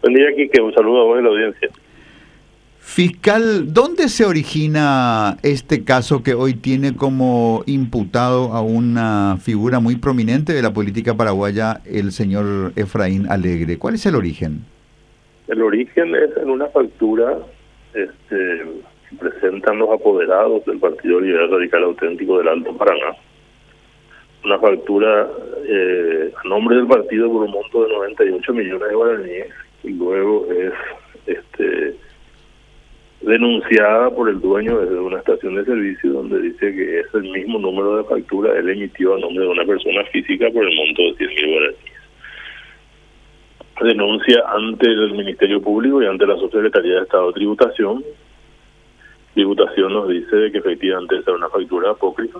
Buen día, Quique. Un saludo a vos y a la audiencia. Fiscal, ¿dónde se origina este caso que hoy tiene como imputado a una figura muy prominente de la política paraguaya, el señor Efraín Alegre? ¿Cuál es el origen? El origen es en una factura que presentan los apoderados del Partido Liberal Radical Auténtico del Alto Paraná. Una factura a nombre del partido por un monto de 98 millones de guaraníes y luego es denunciada por el dueño de una estación de servicio donde dice que es el mismo número de factura él emitió a nombre de una persona física por el monto de 100.000 guaraníes. Denuncia ante el Ministerio Público y ante la Subsecretaría de Estado de Tributación. Tributación nos dice que efectivamente esa es una factura apócrifa.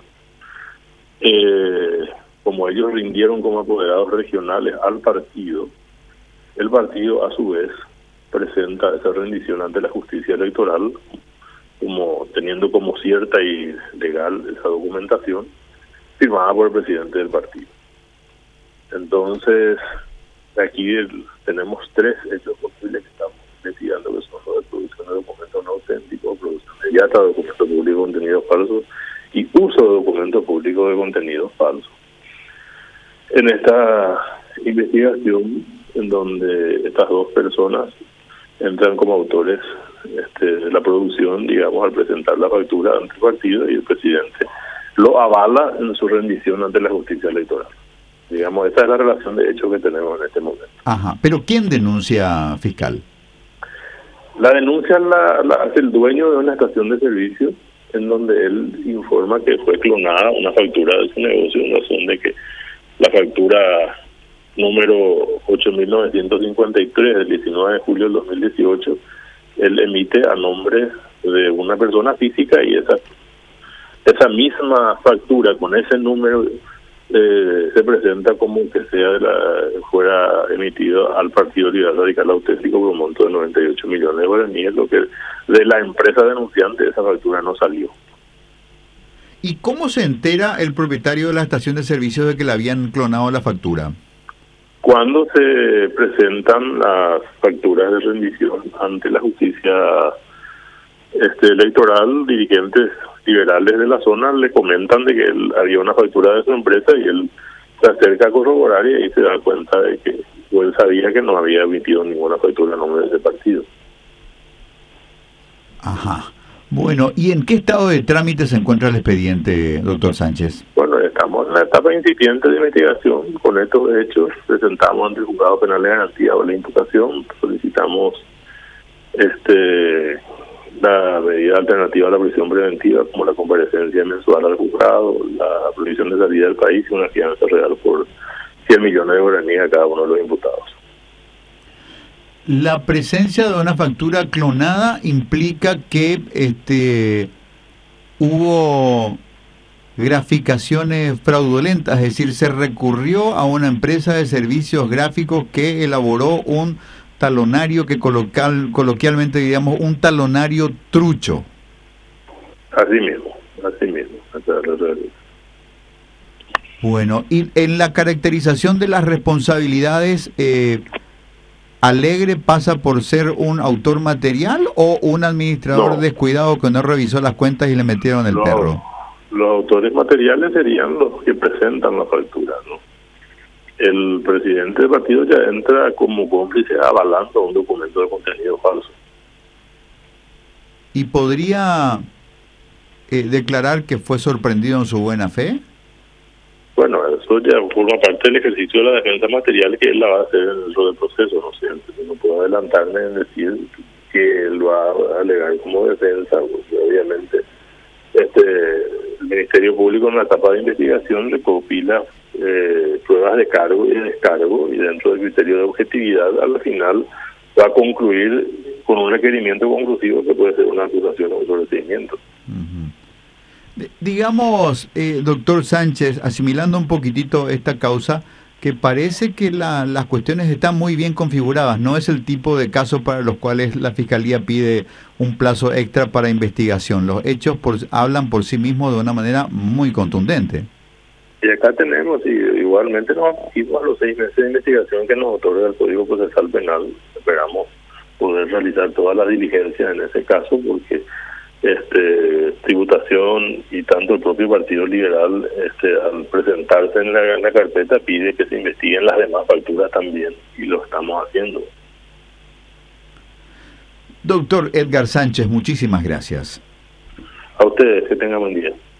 Como ellos rindieron como apoderados regionales al partido, el partido a su vez presenta esa rendición ante la justicia electoral como teniendo como cierta y legal esa documentación firmada por el presidente del partido. Entonces, aquí tenemos tres hechos posibles que estamos investigando, que son los de producción de documentos no auténticos, producción inmediata de documentos públicos de contenidos falsos y uso de documentos públicos de contenidos falsos. En esta investigación, en donde estas dos personas entran como autores de la producción, digamos, al presentar la factura ante el partido y el presidente lo avala en su rendición ante la justicia electoral. Digamos, esta es la relación de hecho que tenemos en este momento. Ajá, pero ¿quién denuncia, fiscal? La denuncia la hace el dueño de una estación de servicio en donde él informa que fue clonada una factura de su negocio en razón de que la factura número 8.953 del 19 de julio del 2018, él emite a nombre de una persona física y esa misma factura con ese número se presenta como que fuera emitido al Partido Liberal Radical Auténtico por un monto de 98 millones de guaraníes, lo que de la empresa denunciante esa factura no salió. ¿Y cómo se entera el propietario de la estación de servicio de que le habían clonado la factura? Cuando se presentan las facturas de rendición ante la justicia electoral, dirigentes liberales de la zona le comentan de que había una factura de su empresa y él se acerca a corroborar y ahí se da cuenta de que él sabía que no había emitido ninguna factura en nombre de ese partido. Ajá. Bueno, ¿y en qué estado de trámite se encuentra el expediente, doctor Sánchez? Bueno, estamos en la etapa incipiente de investigación. Con estos hechos presentamos ante el Juzgado Penal de Garantía o la imputación, solicitamos la medida alternativa a la prisión preventiva, como la comparecencia mensual al juzgado, la prohibición de salida del país y una fianza real por 100 millones de guaraníes a cada uno de los imputados. La presencia de una factura clonada implica que hubo graficaciones fraudulentas, es decir, se recurrió a una empresa de servicios gráficos que elaboró un talonario que coloquialmente diríamos un talonario trucho. Así mismo. Esa es la realidad. Bueno, y en la caracterización de las responsabilidades, ¿Alegre pasa por ser un autor material o un administrador descuidado que no revisó las cuentas y le metieron el perro? Los autores materiales serían los que presentan la factura, ¿no? El presidente del partido ya entra como cómplice avalando un documento de contenido falso. ¿Y podría declarar que fue sorprendido en su buena fe? Bueno, eso ya forma parte del ejercicio de la defensa material que él la va a hacer dentro del proceso, ¿no sé? Entonces no puedo adelantarme en decir que él va a alegar como defensa, porque obviamente el Ministerio Público en la etapa de investigación recopila pruebas de cargo y de descargo y dentro del criterio de objetividad al final va a concluir con un requerimiento conclusivo que puede ser una acusación o un procedimiento. Digamos, doctor Sánchez, asimilando un poquitito esta causa, que parece que las cuestiones están muy bien configuradas, no es el tipo de casos para los cuales la Fiscalía pide un plazo extra para investigación. Los hechos hablan por sí mismos de una manera muy contundente. Y acá tenemos, y igualmente nos acogimos a los 6 meses de investigación que nos otorga el Código Procesal Penal. Esperamos poder realizar todas las diligencias en ese caso, porque tributación y tanto el propio Partido Liberal, al presentarse en la carpeta, pide que se investiguen las demás facturas también, y lo estamos haciendo. Doctor Edgar Sánchez, muchísimas gracias. A ustedes, que tengan buen día.